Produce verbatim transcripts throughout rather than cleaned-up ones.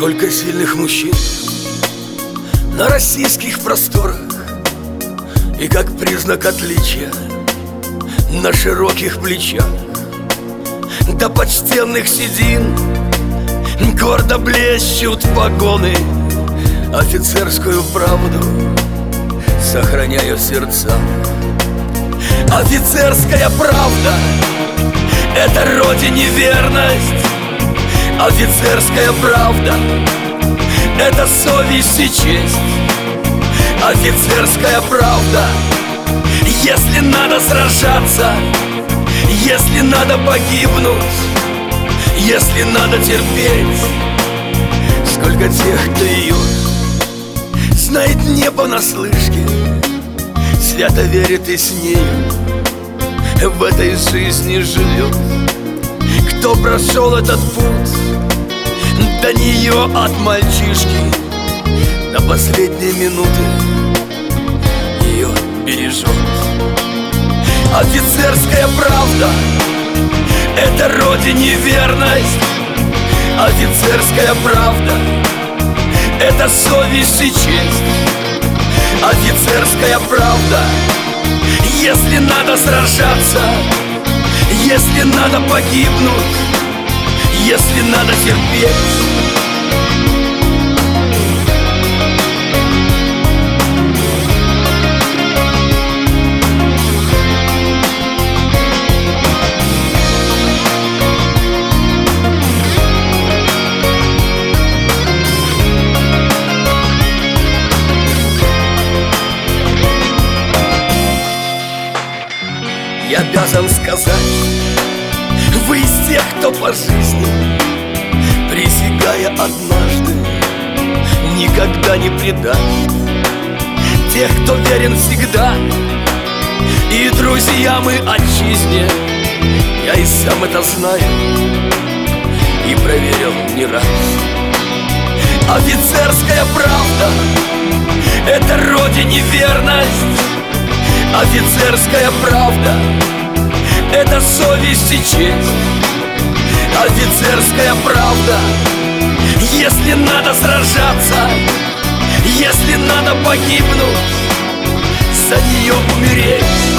Сколько сильных мужчин на российских просторах, и как признак отличия на широких плечах до почтенных седин гордо блещут погоны, офицерскую правду сохраняя в сердцах. Офицерская правда — это родине верность. Офицерская правда — это совесть и честь. Офицерская правда — если надо сражаться, если надо погибнуть, если надо терпеть. Сколько тех, кто ее знает не понаслышке, свято верит и с нею в этой жизни живет. Кто прошел этот путь до нее от мальчишки до последней минуты, ее бережет. Офицерская правда — это родине верность. Офицерская правда — это совесть и честь. Офицерская правда — если надо сражаться, если надо погибнуть, если надо терпеть. Я обязан сказать, вы из тех, кто по жизни, присягая однажды, никогда не предаст. Тех, кто верен всегда, и друзьям, и отчизне. Я и сам это знаю, и проверил не раз. Офицерская правда — это родине верность. Офицерская правда — это совесть и честь. Офицерская правда — если надо сражаться, если надо погибнуть, за нее умереть.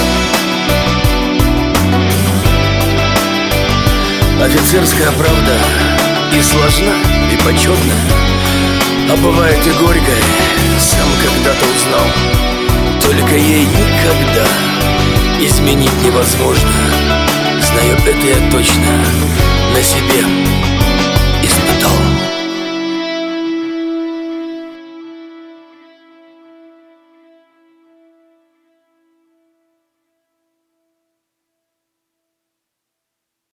Офицерская правда и сложна, и почетна, а бывает и горькая. Сам когда-то узнал, только ей никогда изменить невозможно. Знаю это я точно на себе.